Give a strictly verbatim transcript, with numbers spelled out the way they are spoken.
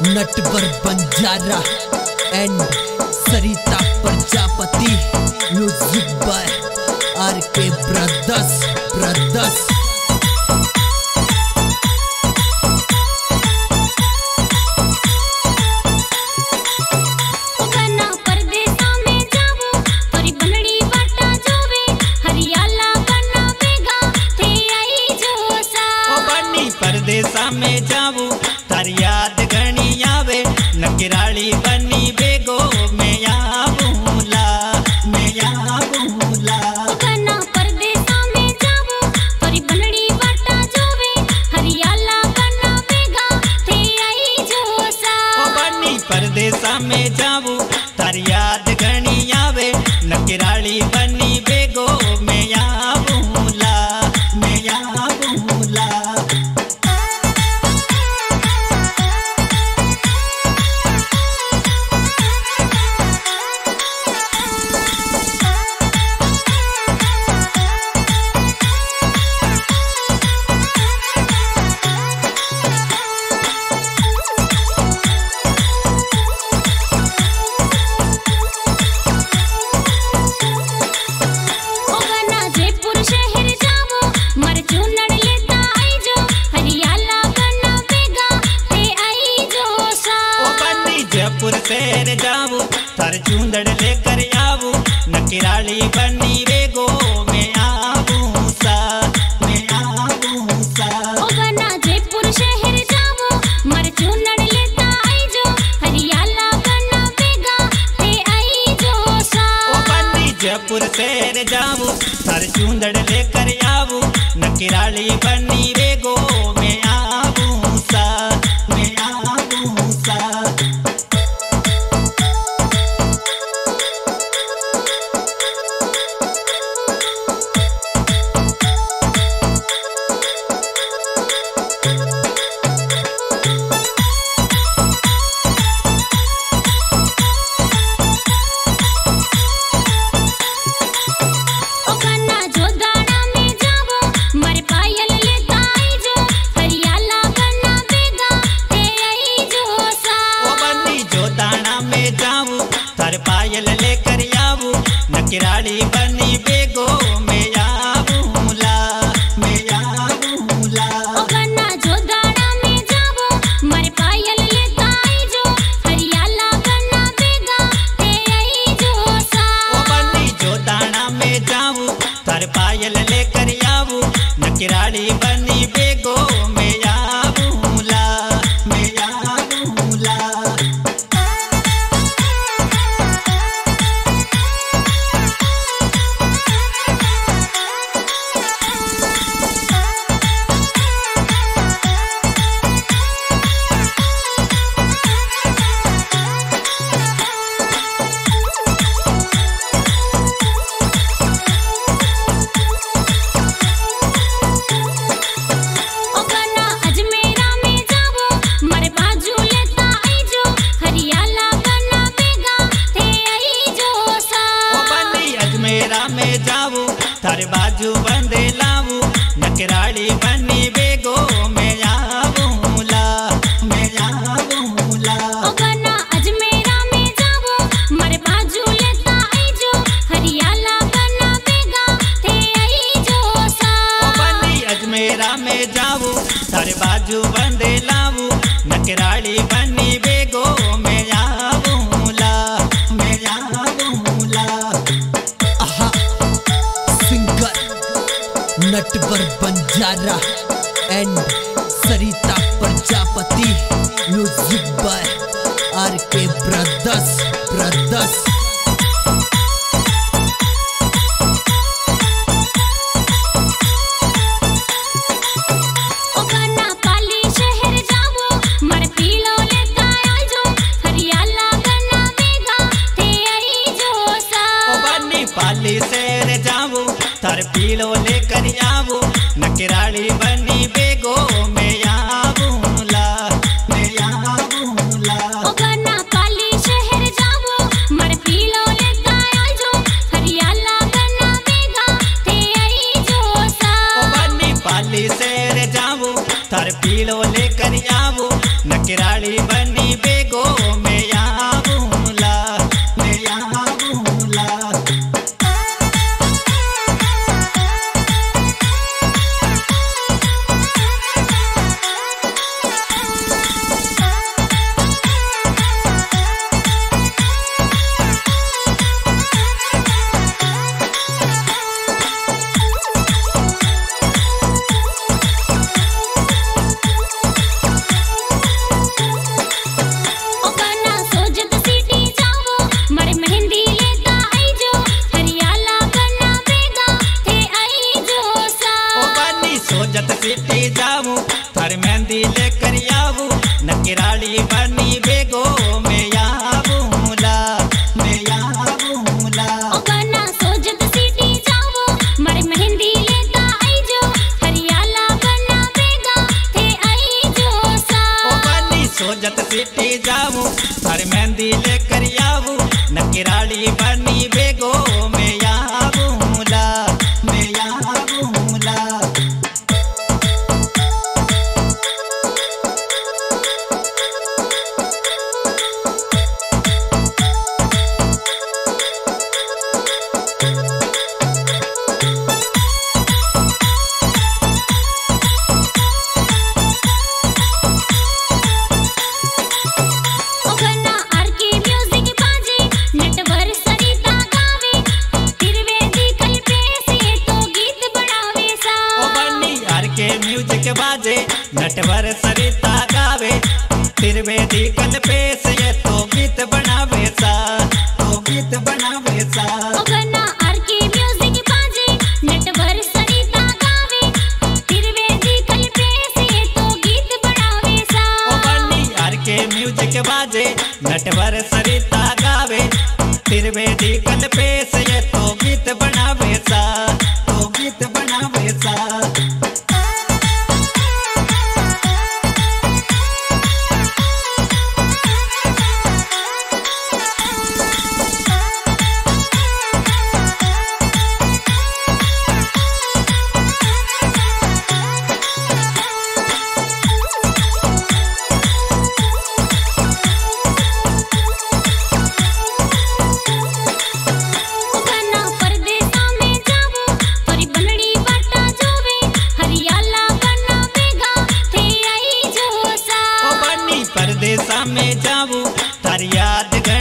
Natwar Banjara and Sarita Prajapati. Music by R K brothers brothers. परदेसा में जाऊं तार याद घनी आवे, नकिराली बनी बेगो में आऊला में आऊला। कना परदेसा में जाऊं तोरी बनड़ी वाटा जोवे, हरियाला बना बेगा थे आई जोसा। ओ बनी परदेसा में जाऊं तार याद घनी आवे, नकिराली बनी बेगो में आऊला में आऊला। शहर जाऊं थार चूंदड़ लेकर आऊं, नकिराली बनी बेगो में आऊं सा में आऊं सा। ओ बना जयपुर शहर जाऊं मर चूंदड़ लेता आई जो, हरियाला बना बेगा ते आई जो सा। ओ बनी जयपुर शहर जाऊं थार चूंदड़ लेकर आऊं, नकिराली बनी बेगो में आऊं सा में आऊं सा। पायल लेकर आऊं, नकिराली बनी बेगो में आऊला में आऊला। ओ गन्ना जो दाना में जाऊं मर पायल लेता आई जो, हरियाला बना बेगा ते आई जो सा। ओ बनी जो दाना में जाऊं तार पायल लेकर आऊं, नकिराली बनी बेगो में आऊला में आऊला। में जाऊं थारे बाजू बंदे लाऊं, नकिराली बनी बेगो में आऊला में आऊला। ओ गन्ना अजमेरा में जाऊं मर बाजू लेता आई जो, हरियाला बना बेगा थे आई जो सा। ओ बनी अजमेरा में जाऊं थारे बाजू बंदे लाऊं, नकिराली बनी बेगो में आऊला में आऊला। Natwar Banjara and Sarita Prajapati. Music by R K brothers brothers. ओ गन्ना पाली शहर जाऊं मर पीलो लेता आई जो, हरियाला बना बेगा ते आई जो सा। ओ बनी पाली शहर जाऊं थार पीलो लेकर आऊं, नकिराली बनी बेगो में आऊला में आऊला। ओ गन्ना पाली शहर जाऊं मर पीलो लेता आई जो, हरियाला बना बेगा ते आई जो सा। ओ बनी पाली शहर जाऊं थार पीलो लेकर आऊं, नकिराली बनी सोजत सिटी जाऊं हर मेहंदी लेकर आऊं नकिराली बनी बेगो में आऊंला में आऊंला बाजे नटवर सरिता गावे फिर वेदी कल पे से ये तो गीत बनावे सा तो गीत बनावे सा ओ गन्ना आर के म्यूजिक बाजे नटवर सरिता गावे फिर वेदी कल पे से ये तो गीत बनावे सा ओ बन्नी आर के म्यूजिक बाजे नटवर सरिता गावे फिर वेदी कल पे से ये तो गीत बनावे सा तो गीत बनावे सा में जाऊं तारी याद